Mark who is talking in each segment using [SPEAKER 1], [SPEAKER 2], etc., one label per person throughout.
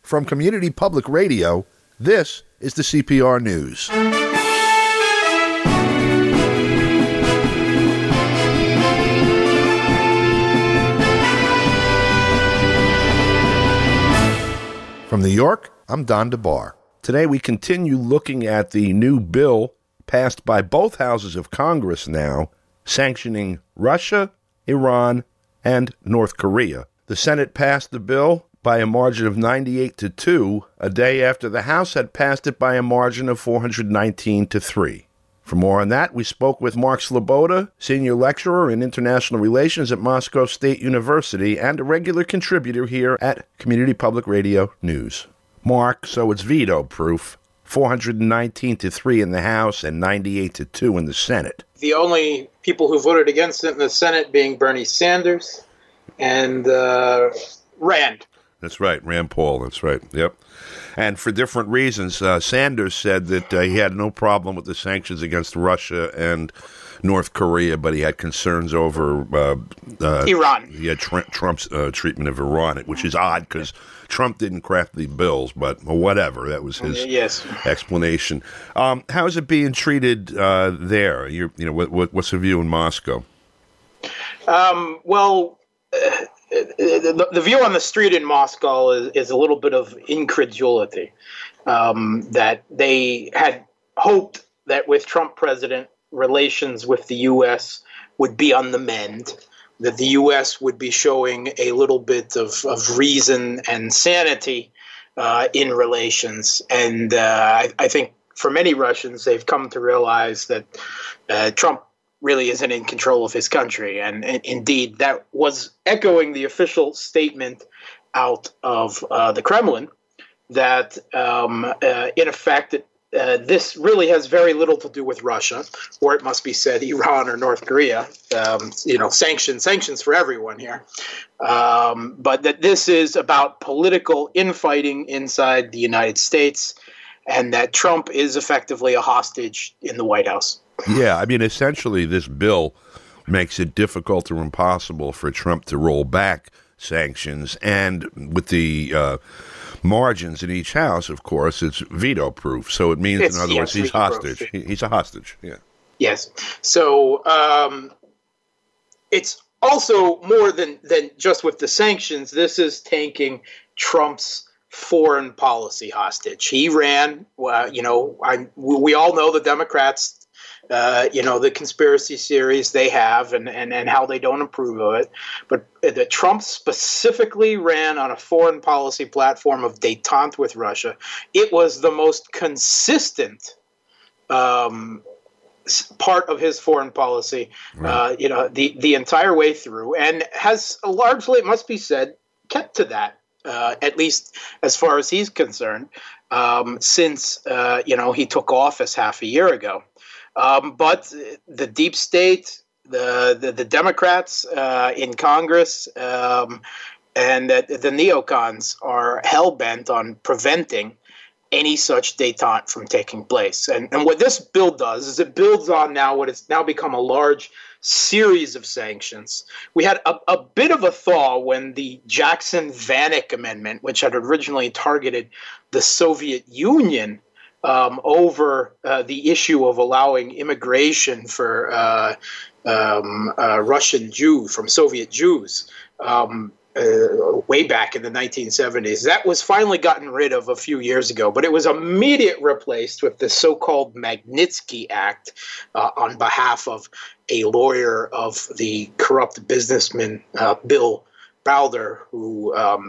[SPEAKER 1] From Community Public Radio, this is the CPR News. From New York, I'm Don DeBar. Today we continue looking at the new bill passed by both houses of Congress now, sanctioning Russia, Iran, and North Korea. The Senate passed the bill by a margin of 98-2, a day after the House had passed it by a margin of 419-3. For more on that, we spoke with Mark Sloboda, senior lecturer in international relations at Moscow State University and a regular contributor here at Community Public Radio News. Mark, so it's veto-proof, 419-3 in the House and 98-2 in the Senate.
[SPEAKER 2] The only people who voted against it in the Senate being Bernie Sanders and Rand.
[SPEAKER 1] That's right, Rand Paul, that's right, yep. And for different reasons, Sanders said that he had no problem with the sanctions against Russia and North Korea, but he had concerns over
[SPEAKER 2] Iran.
[SPEAKER 1] He had Trump's treatment of Iran, which is odd because Trump didn't craft the bills, but whatever. That was his explanation. How is it being treated there? What's the view in Moscow?
[SPEAKER 2] The view on the street in Moscow is a little bit of incredulity, that they had hoped that with Trump president, relations with the U.S. would be on the mend, that the U.S. would be showing a little bit of reason and sanity in relations. And I think for many Russians, they've come to realize that Trump really isn't in control of his country. And indeed, that was echoing the official statement out of the Kremlin that, in effect, this really has very little to do with Russia, or it must be said Iran or North Korea, sanctions for everyone here. But that this is about political infighting inside the United States, and that Trump is effectively a hostage in the White House.
[SPEAKER 1] Yeah, I mean, essentially, this bill makes it difficult or impossible for Trump to roll back sanctions. And with the margins in each house, of course, it's veto-proof. So it means, in other words, he's hostage. He's a hostage, yeah.
[SPEAKER 2] Yes. So it's also more than just with the sanctions. This is taking Trump's foreign policy hostage. He ran, we all know the Democrats, the conspiracy theories they have and how they don't approve of it. But the Trump specifically ran on a foreign policy platform of détente with Russia. It was the most consistent part of his foreign policy, right. The entire way through, and has largely, it must be said, kept to that, at least as far as he's concerned, since he took office half a year ago. But the deep state, the Democrats in Congress, and the neocons are hell-bent on preventing any such détente from taking place. And what this bill does is it builds on now what has now become a large series of sanctions. We had a bit of a thaw when the Jackson-Vanik Amendment, which had originally targeted the Soviet Union, over the issue of allowing immigration for Russian Jews, from Soviet Jews, way back in the 1970s. That was finally gotten rid of a few years ago, but it was immediately replaced with the so-called Magnitsky Act on behalf of a lawyer of the corrupt businessman Bill Browder, who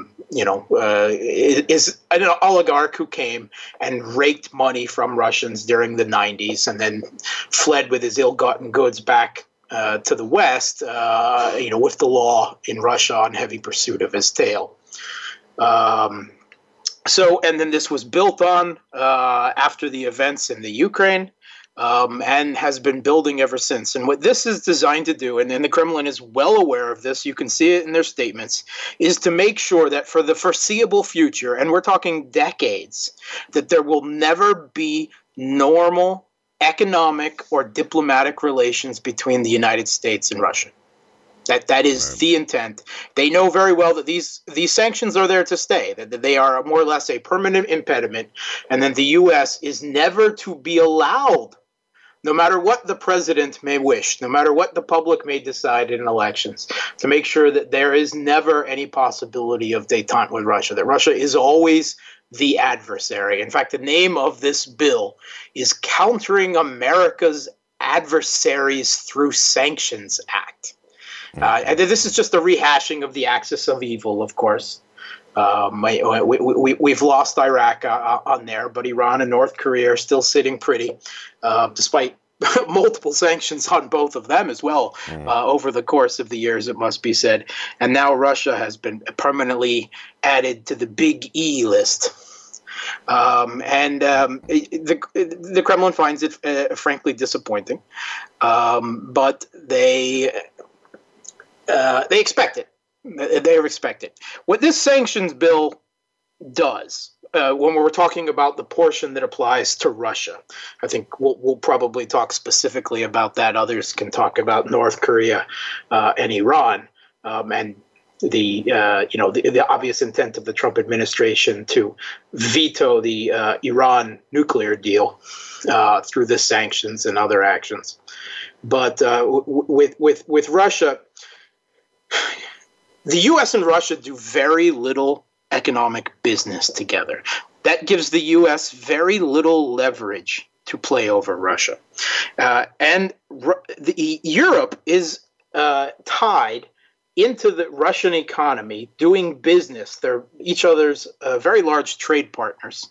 [SPEAKER 2] is an oligarch who came and raked money from Russians during the 90s and then fled with his ill-gotten goods back to the West, with the law in Russia on heavy pursuit of his tail. And then this was built on after the events in the Ukraine, and has been building ever since. And what this is designed to do, and the Kremlin is well aware of this, you can see it in their statements, is to make sure that for the foreseeable future, and we're talking decades, that there will never be normal economic or diplomatic relations between the United States and Russia. That is the intent. They know very well that these sanctions are there to stay, that they are more or less a permanent impediment, and then the U.S. is never to be allowed, no matter what the president may wish, no matter what the public may decide in elections, to make sure that there is never any possibility of détente with Russia, that Russia is always the adversary. In fact, the name of this bill is Countering America's Adversaries Through Sanctions Act. And this is just a rehashing of the axis of evil, of course. We've lost Iraq on there, but Iran and North Korea are still sitting pretty, despite multiple sanctions on both of them as well over the course of the years, it must be said. And now Russia has been permanently added to the Big E list. The Kremlin finds it frankly disappointing, but they expect it. They expect it. What this sanctions bill does, when we're talking about the portion that applies to Russia, I think we'll probably talk specifically about that. Others can talk about North Korea and Iran, and the obvious intent of the Trump administration to veto the Iran nuclear deal through the sanctions and other actions. But with Russia, the U.S. and Russia do very little economic business together. That gives the U.S. very little leverage to play over Russia. Europe is tied into the Russian economy, doing business. They're each other's very large trade partners.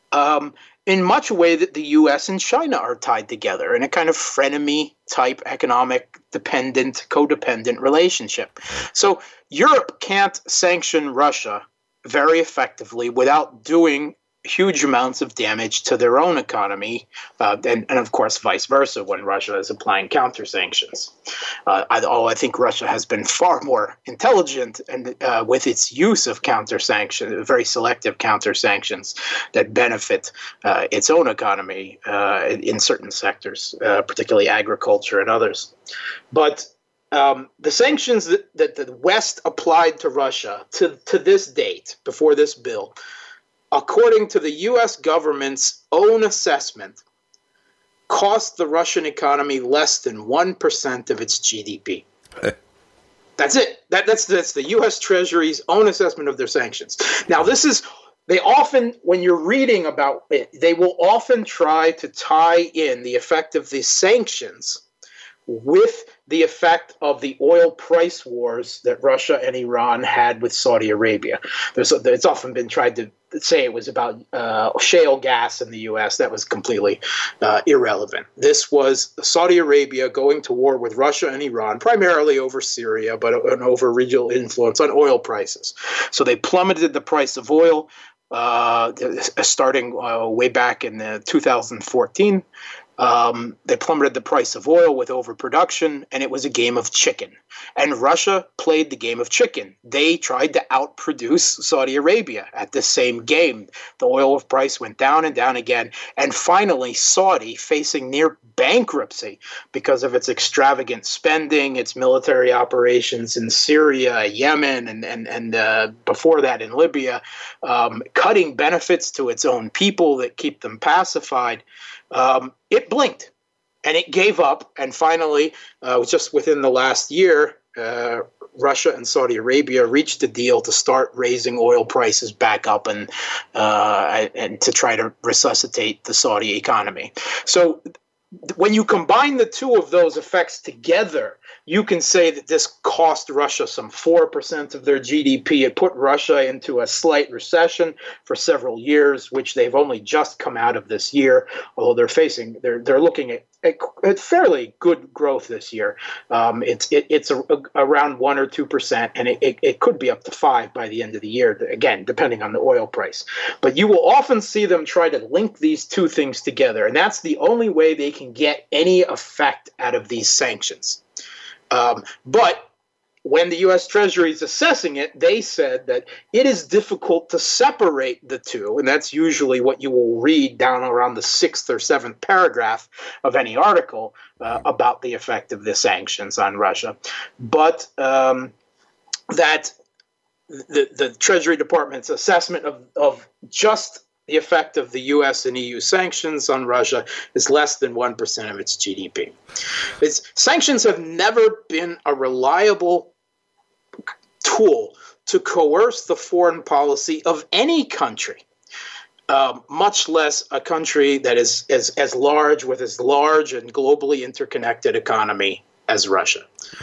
[SPEAKER 2] In much a way that the U.S. and China are tied together in a kind of frenemy-type economic codependent relationship. So Europe can't sanction Russia very effectively without doing huge amounts of damage to their own economy, and of course vice versa when Russia is applying counter sanctions. I think Russia has been far more intelligent and with its use of counter sanctions, very selective counter sanctions that benefit its own economy in certain sectors, particularly agriculture and others. But the sanctions that the West applied to Russia to this date, before this bill, according to the U.S. government's own assessment, cost the Russian economy less than 1% of its GDP. That's it. That's the U.S. Treasury's own assessment of their sanctions. Now, they often, when you're reading about it, they will often try to tie in the effect of the sanctions with the effect of the oil price wars that Russia and Iran had with Saudi Arabia. It's often been tried to say it was about shale gas in the U.S. That was completely irrelevant. This was Saudi Arabia going to war with Russia and Iran, primarily over Syria, but over regional influence on oil prices. So they plummeted the price of oil starting way back in 2014. They plummeted the price of oil with overproduction, and it was a game of chicken. And Russia played the game of chicken. They tried to outproduce Saudi Arabia at the same game. The oil price went down and down again. And finally, Saudi, facing near bankruptcy because of its extravagant spending, its military operations in Syria, Yemen, and before that in Libya, cutting benefits to its own people that keep them pacified, it blinked and it gave up. And finally, just within the last year, Russia and Saudi Arabia reached a deal to start raising oil prices back up and to try to resuscitate the Saudi economy. So when you combine the two of those effects together, you can say that this cost Russia some 4% of their GDP. It put Russia into a slight recession for several years, which they've only just come out of this year, although they're looking at fairly good growth this year. It's around 1 or 2%, and it could be up to 5% by the end of the year, again, depending on the oil price. But you will often see them try to link these two things together, and that's the only way they can get any effect out of these sanctions. But when the U.S. Treasury is assessing it, they said that it is difficult to separate the two, and that's usually what you will read down around the 6th or 7th paragraph of any article about the effect of the sanctions on Russia. But that the Treasury Department's assessment of just the effect of the U.S. and EU sanctions on Russia is less than 1% of its GDP. Sanctions have never been a reliable tool to coerce the foreign policy of any country, much less a country that is as large, with as large and globally interconnected economy as Russia.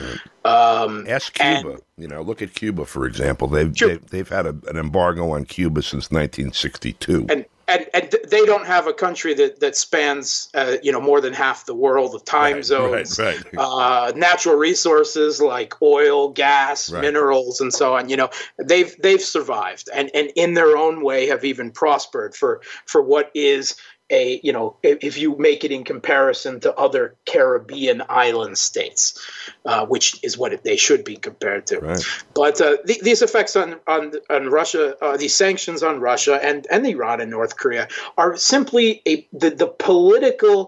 [SPEAKER 1] Ask Cuba. Look at Cuba, for example. They've had an embargo on Cuba since 1962.
[SPEAKER 2] And they don't have a country that spans more than half the world, the time zones, natural resources like oil, gas, minerals, and so on. They've survived and in their own way have even prospered for what is if you make it in comparison to other Caribbean island states, which is what they should be compared to. Right. But these effects on Russia, these sanctions on Russia and Iran and North Korea are simply the political,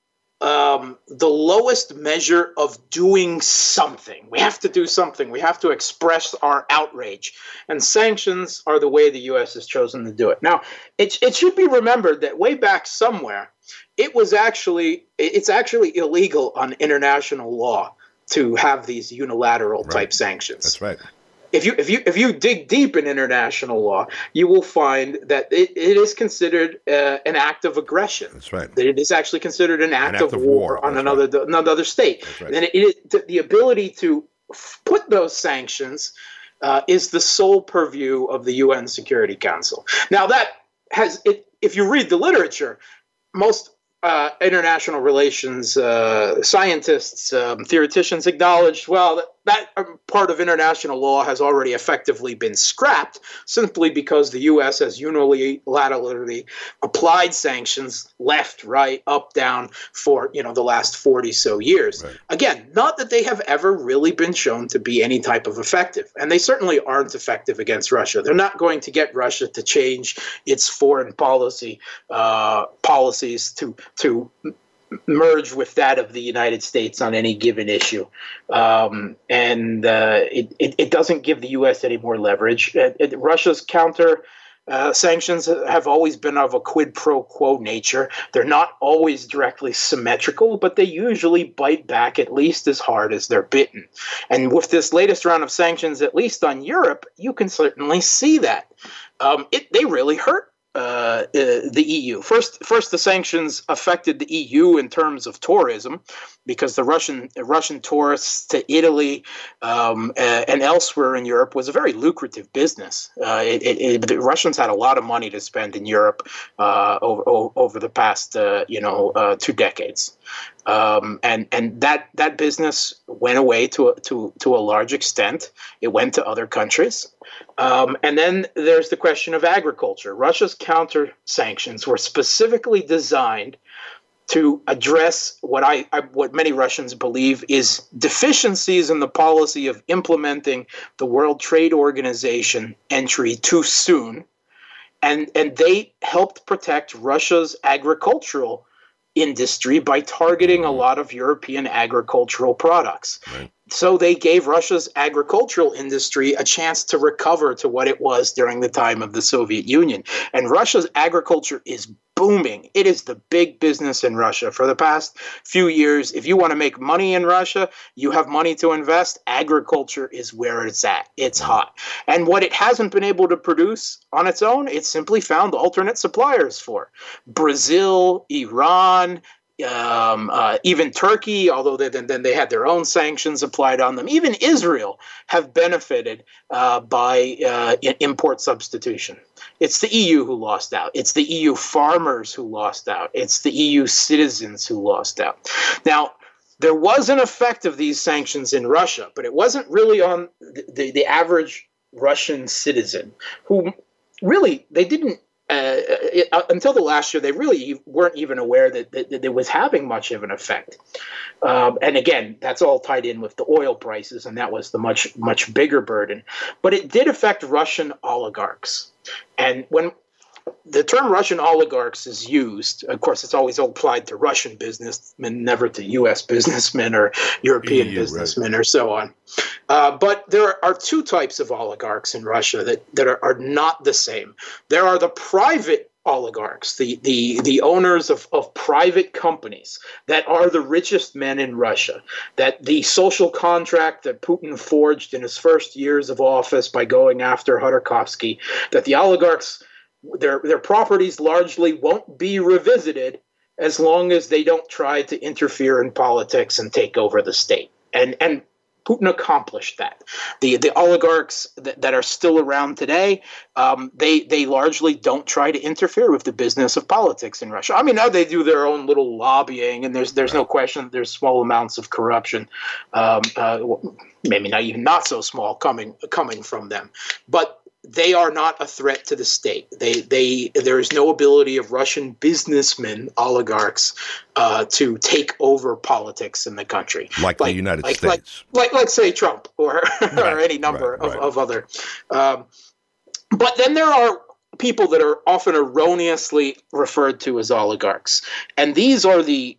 [SPEAKER 2] the lowest measure of doing something. We have to do something. We have to express our outrage. And sanctions are the way the U.S. has chosen to do it. Now, it should be remembered that way back somewhere, it's actually illegal on international law to have these unilateral type sanctions.
[SPEAKER 1] That's right.
[SPEAKER 2] If you dig deep in international law, you will find that it is considered an act of aggression.
[SPEAKER 1] That's right.
[SPEAKER 2] That it is actually considered an act of war on another state. That's right. And the ability to put those sanctions is the sole purview of the UN Security Council. Now if you read the literature, most international relations scientists, theoreticians acknowledged, that part of international law has already effectively been scrapped simply because the U.S. has unilaterally applied sanctions left, right, up, down for the last 40 so years. Right. Again, not that they have ever really been shown to be any type of effective, and they certainly aren't effective against Russia. They're not going to get Russia to change its foreign policies to merge with that of the United States on any given issue. It doesn't give the U.S. any more leverage. Russia's counter sanctions have always been of a quid pro quo nature. They're not always directly symmetrical, but they usually bite back at least as hard as they're bitten. And with this latest round of sanctions, at least on Europe, you can certainly see that. They really hurt the EU. First, the sanctions affected the EU in terms of tourism, because the Russian tourists to Italy and elsewhere in Europe was a very lucrative business. The Russians had a lot of money to spend in Europe over the past 2 decades. And that business went away to a large extent. It went to other countries. And then there's the question of agriculture. Russia's counter sanctions were specifically designed to address what many Russians believe is deficiencies in the policy of implementing the World Trade Organization entry too soon. And they helped protect Russia's agricultural industry by targeting a lot of European agricultural products. Right. So they gave Russia's agricultural industry a chance to recover to what it was during the time of the Soviet Union. And Russia's agriculture is booming. It is the big business in Russia. For the past few years, if you want to make money in Russia, you have money to invest, agriculture is where it's at. It's hot. And what it hasn't been able to produce on its own, it's simply found alternate suppliers for. Brazil, Iran, even Turkey, although then they had their own sanctions applied on them. Even Israel have benefited by import substitution. It's the EU who lost out. It's the EU farmers who lost out. It's the EU citizens who lost out. Now, there was an effect of these sanctions in Russia, but it wasn't really on the average Russian citizen, who really, they didn't until the last year, they really weren't even aware that it was having much of an effect. And again, that's all tied in with the oil prices, and that was the much bigger burden. But it did affect Russian oligarchs. And when the term Russian oligarchs is used, of course, it's always applied to Russian businessmen, never to U.S. businessmen or European businessmen, right, or so on. But there are two types of oligarchs in Russia that are not the same. There are the private oligarchs, the owners of private companies that are the richest men in Russia, that the social contract that Putin forged in his first years of office by going after Khodorkovsky, that the oligarchs, their properties largely won't be revisited as long as they don't try to interfere in politics and take over the state. And Putin accomplished that. The oligarchs that are still around today, they largely don't try to interfere with the business of politics in Russia. I mean, now they do their own little lobbying, and there's no question that there's small amounts of corruption, maybe not so small coming from them, but they are not a threat to the state. There is no ability of Russian businessmen, oligarchs, to take over politics in the country,
[SPEAKER 1] like the United States,
[SPEAKER 2] like say Trump or or any number of other. But then there are people that are often erroneously referred to as oligarchs, and these are the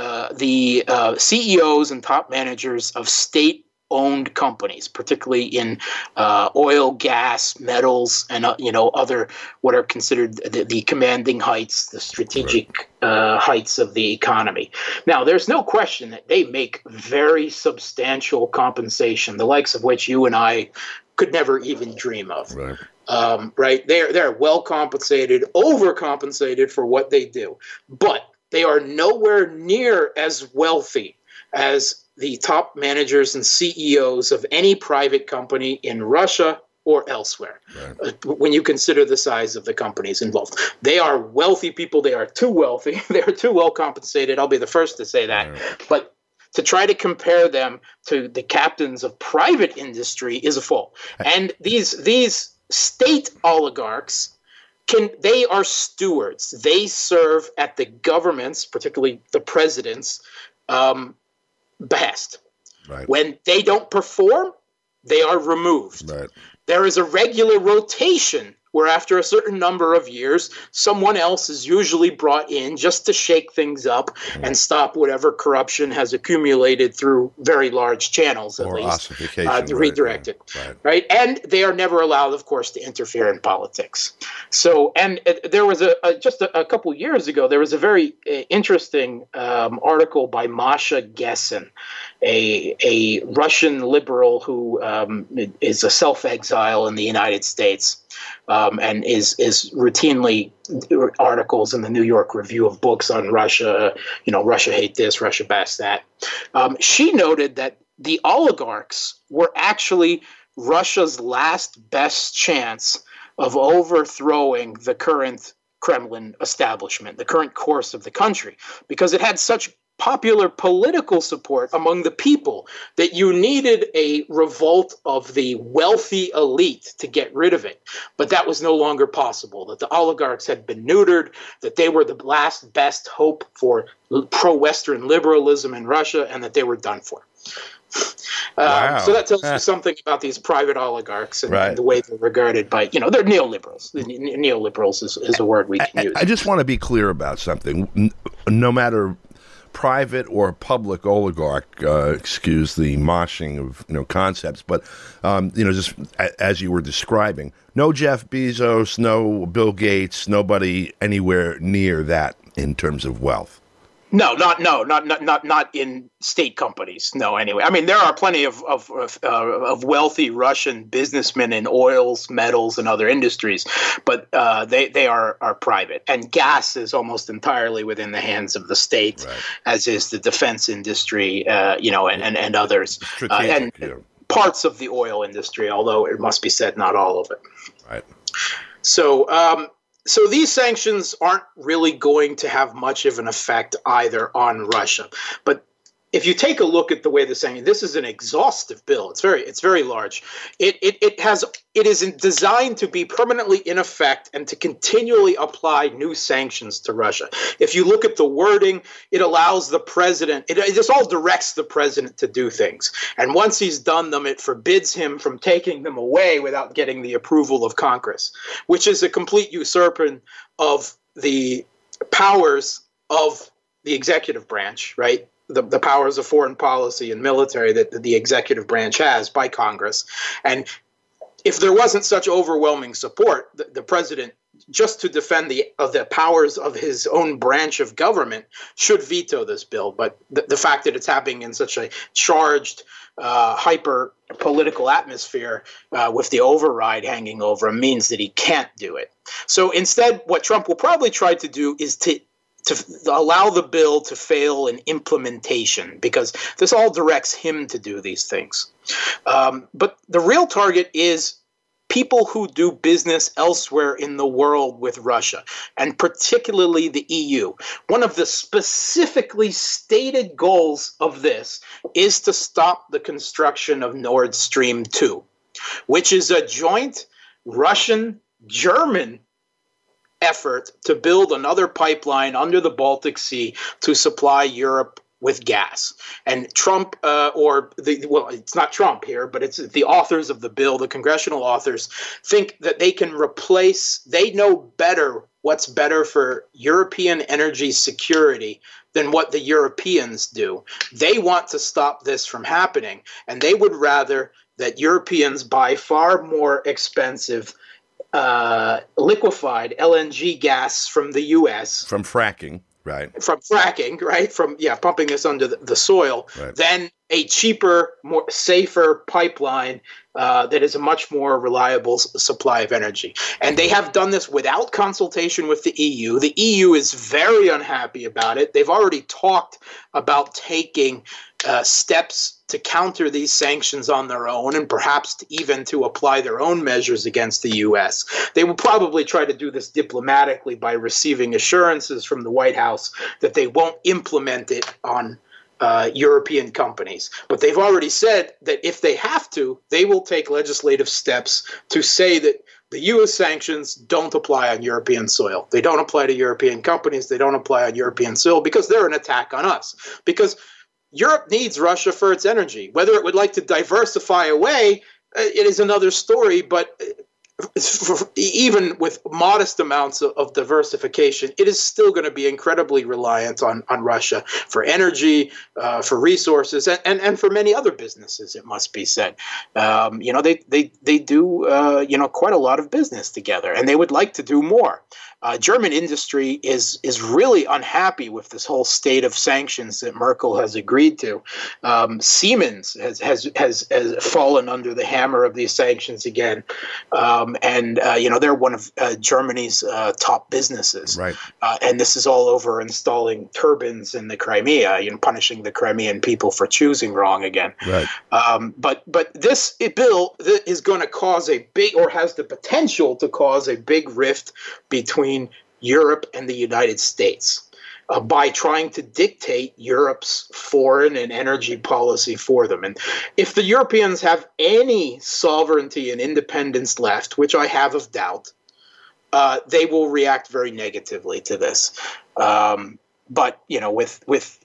[SPEAKER 2] CEOs and top managers of state-owned companies, particularly in oil, gas, metals, and other what are considered the commanding heights, the strategic heights of the economy. Now, there's no question that they make very substantial compensation, the likes of which you and I could never even dream of. Right? They're well compensated, overcompensated for what they do, but they are nowhere near as wealthy as the top managers and CEOs of any private company in Russia or elsewhere, when you consider the size of the companies involved. They are wealthy people. They are too wealthy. They are too well compensated. I'll be the first to say that. But to try to compare them to the captains of private industry is a fault. And these state oligarchs, they are stewards. They serve at the government's, particularly the president's, behest. When they don't perform, they are removed. There is a regular rotation where after a certain number of years, someone else is usually brought in just to shake things up and stop whatever corruption has accumulated through very large channels, at least, to redirect it. Right? And they are never allowed, of course, to interfere in politics. So, and there was just a couple years ago, there was a very interesting article by Masha Gessen, a Russian liberal who is a self-exile in the United States. And is routinely articles in the New York Review of Books on Russia, Russia hate this, Russia bast that. She noted that the oligarchs were actually Russia's last best chance of overthrowing the current Kremlin establishment, the current course of the country, because it had such popular political support among the people that you needed a revolt of the wealthy elite to get rid of it. But that was no longer possible, that the oligarchs had been neutered, that they were the last best hope for pro-Western liberalism in Russia, and that they were done for. So that tells you something about these private oligarchs and the way they're regarded by, they're neoliberals. Neoliberals is a word we can use.
[SPEAKER 1] I just want to be clear about something. No matter private or public oligarch, excuse the moshing of concepts, but just as you were describing, no Jeff Bezos, no Bill Gates, nobody anywhere near that in terms of wealth.
[SPEAKER 2] No, not in state companies. No, anyway. I mean, there are plenty of wealthy Russian businessmen in oils, metals, and other industries, but they are private. And gas is almost entirely within the hands of the state, as is the defense industry, and others, and parts of the oil industry. Although it must be said, not all of it. So these sanctions aren't really going to have much of an effect either on Russia. But if you take a look at the way they're saying, this is an exhaustive bill. It's very large. It is designed to be permanently in effect and to continually apply new sanctions to Russia. If you look at the wording, it allows the president. It just all directs the president to do things. And once he's done them, it forbids him from taking them away without getting the approval of Congress, which is a complete usurping of the powers of the executive branch, right? The powers of foreign policy and military that the executive branch has by Congress. And if there wasn't such overwhelming support, the president, just to defend the powers of his own branch of government, should veto this bill. But the fact that it's happening in such a charged, hyper political atmosphere with the override hanging over him means that he can't do it. So instead, what Trump will probably try to do is to allow the bill to fail in implementation, because this all directs him to do these things. But the real target is people who do business elsewhere in the world with Russia, and particularly the EU. One of the specifically stated goals of this is to stop the construction of Nord Stream 2, which is a joint Russian-German effort to build another pipeline under the Baltic Sea to supply Europe with gas. And Trump, it's not Trump here, but it's the authors of the bill, the congressional authors, think that they know better what's better for European energy security than what the Europeans do. They want to stop this from happening, and they would rather that Europeans buy far more expensive liquefied LNG gas from the U.S.
[SPEAKER 1] From fracking, right?
[SPEAKER 2] From pumping this under the soil, right. Than a cheaper, more safer pipeline that is a much more reliable supply of energy. And they have done this without consultation with the EU. The EU is very unhappy about it. They've already talked about taking steps to counter these sanctions on their own, and perhaps even to apply their own measures against the U.S. They will probably try to do this diplomatically by receiving assurances from the White House that they won't implement it on European companies. But they've already said that if they have to, they will take legislative steps to say that the U.S. sanctions don't apply on European soil. They don't apply to European companies. They don't apply on European soil because they're an attack on us. Because Europe needs Russia for its energy. Whether it would like to diversify away, it is another story, but even with modest amounts of diversification, it is still going to be incredibly reliant on Russia for energy, for resources, and for many other businesses, it must be said. They do quite a lot of business together, and they would like to do more. German industry is really unhappy with this whole state of sanctions that Merkel has agreed to. Siemens has fallen under the hammer of these sanctions again, and they're one of Germany's top businesses. Right. And this is all over installing turbines in the Crimea, punishing the Crimean people for choosing wrong again. Right. But this bill is going to cause has the potential to cause a big rift between Europe and the United States by trying to dictate Europe's foreign and energy policy for them. And if the Europeans have any sovereignty and independence left, which I have of doubt, they will react very negatively to this. But with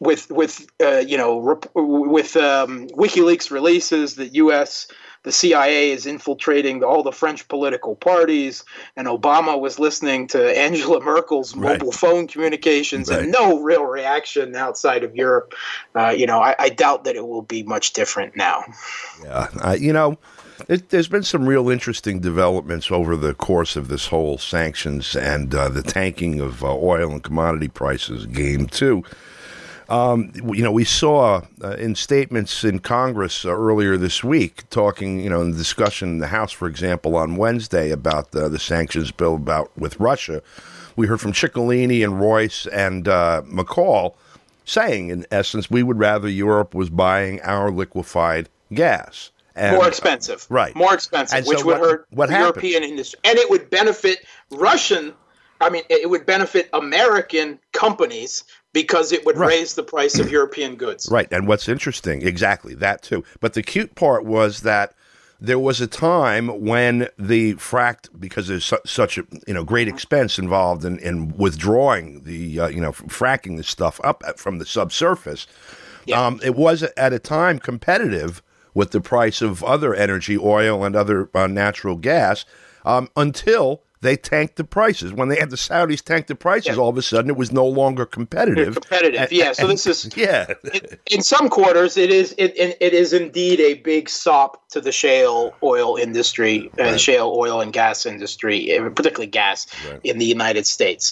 [SPEAKER 2] WikiLeaks releases that the CIA is infiltrating all the French political parties, and Obama was listening to Angela Merkel's mobile phone communications, and no real reaction outside of Europe. I doubt that it will be much different now.
[SPEAKER 1] Yeah, there's been some real interesting developments over the course of this whole sanctions and the tanking of oil and commodity prices game too. We saw in statements in Congress earlier this week talking, in the discussion in the House, for example, on Wednesday about the sanctions bill with Russia. We heard from Ciccolini and Royce and McCall saying, in essence, we would rather Europe was buying our liquefied gas. And,
[SPEAKER 2] more expensive. More expensive, which would hurt the European industry. And it would benefit it would benefit American companies because it would raise the price of European goods.
[SPEAKER 1] Right. And what's interesting, exactly, that too. But the cute part was that there was a time when the fracked, because there's such a great expense involved in withdrawing the fracking this stuff up from the subsurface. Yeah. It was at a time competitive with the price of other energy, oil and other natural gas, until they tanked the prices. When they had the Saudis tank the prices, all of a sudden it was no longer competitive.
[SPEAKER 2] So this is in some quarters it is indeed a big sop to the shale oil industry, shale oil and gas industry, particularly gas in the United States.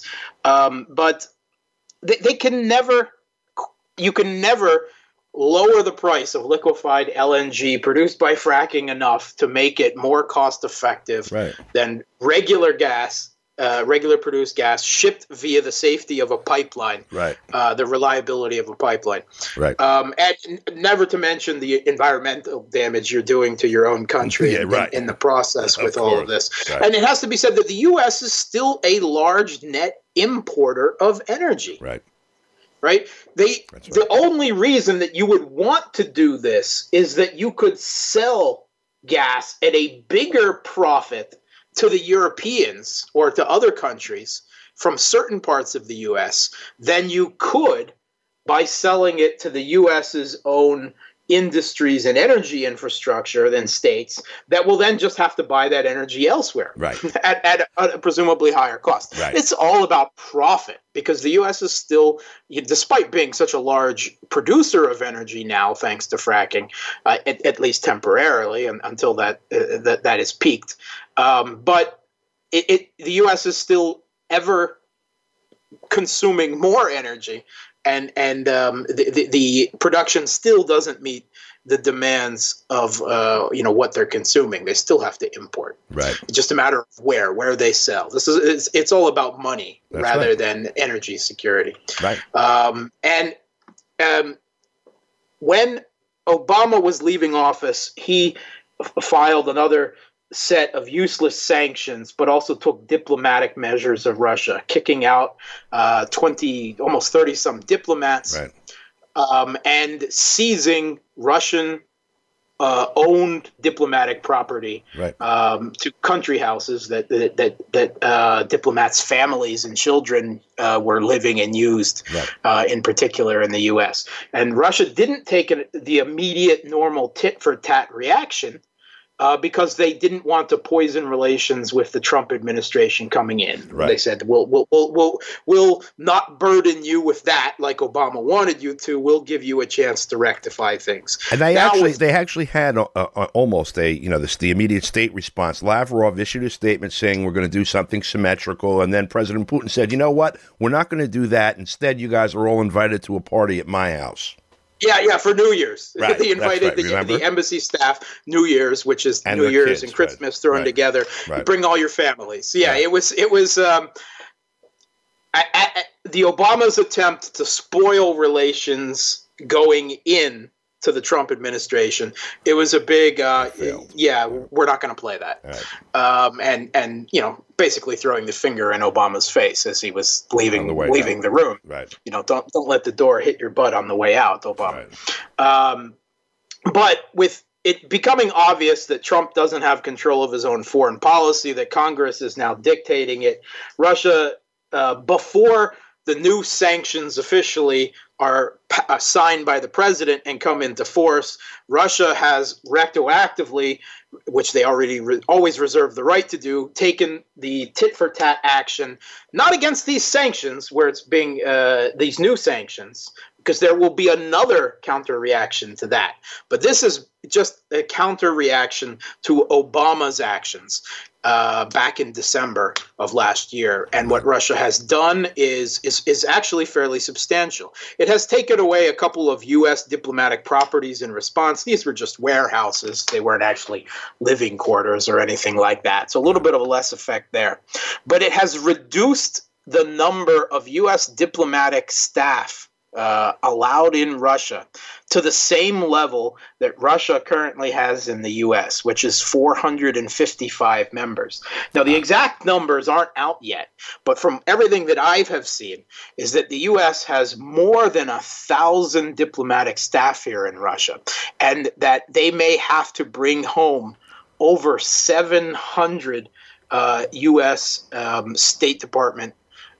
[SPEAKER 2] But they can never. You can never lower the price of liquefied LNG produced by fracking enough to make it more cost effective than regular gas, regular produced gas shipped via the safety of a pipeline, the reliability of a pipeline. And never to mention the environmental damage you're doing to your own country in the process with all of this. And it has to be said that the U.S. is still a large net importer of energy. Right? The only reason that you would want to do this is that you could sell gas at a bigger profit to the Europeans or to other countries from certain parts of the U.S. than you could by selling it to the U.S.'s own industries and energy infrastructure than states that will then just have to buy that energy elsewhere at a presumably higher cost. It's all about profit because the U.S. is still, despite being such a large producer of energy now, thanks to fracking, at least temporarily until that is peaked. But the U.S. is still ever consuming more energy. And the production still doesn't meet the demands of what they're consuming. They still have to import. It's just a matter of where they sell. It's all about money rather than energy security. And when Obama was leaving office, he filed another set of useless sanctions, but also took diplomatic measures of Russia, kicking out 20, almost 30 some diplomats, and seizing Russian owned diplomatic property to country houses that diplomats' families and children were living and used, in particular in the U.S. And Russia didn't take the immediate normal tit-for-tat reaction, because they didn't want to poison relations with the Trump administration coming in. They said, we'll not burden you with that like Obama wanted you to. We'll give you a chance to rectify things.
[SPEAKER 1] And they actually had almost the immediate state response. Lavrov issued a statement saying we're going to do something symmetrical, and then President Putin said, you know what, we're not going to do that. Instead, you guys are all invited to a party at my house.
[SPEAKER 2] Yeah, for New Year's. They invited the embassy staff New Year's, which is New Year's kids, and Christmas thrown together. You bring all your families. It was the Obama's attempt to spoil relations going in to the Trump administration. It was a big, we're not going to play that. And basically throwing the finger in Obama's face as he was leaving the room. Don't let the door hit your butt on the way out, Obama. But with it becoming obvious that Trump doesn't have control of his own foreign policy, that Congress is now dictating it, Russia, before the new sanctions officially are signed by the president and come into force, Russia has retroactively, which they already always reserve the right to do, taken the tit-for-tat action, not against these sanctions, where it's being these new sanctions, because there will be another counter-reaction to that. But this is just a counter-reaction to Obama's actions back in December of last year. And what Russia has done is actually fairly substantial. It has taken away a couple of U.S. diplomatic properties in response. These were just warehouses. They weren't actually living quarters or anything like that. So a little bit of a less effect there. But it has reduced the number of U.S. diplomatic staff allowed in Russia to the same level that Russia currently has in the U.S., which is 455 members. Now, the exact numbers aren't out yet, but from everything that I have seen is that the U.S. has more than 1,000 diplomatic staff here in Russia, and that they may have to bring home over 700 U.S. State Department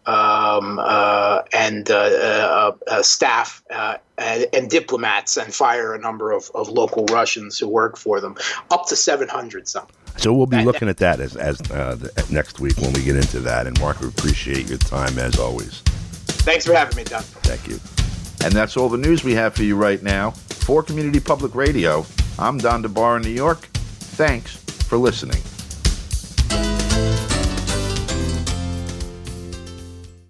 [SPEAKER 2] and staff and diplomats, and fire a number of local Russians who work for them, up to 700 some.
[SPEAKER 1] So we'll be looking at that as next week when we get into that. And Mark, we appreciate your time as always.
[SPEAKER 2] Thanks for having me, Don.
[SPEAKER 1] Thank you. And that's all the news we have for you right now. For Community Public Radio, I'm Don DeBar in New York. Thanks for listening.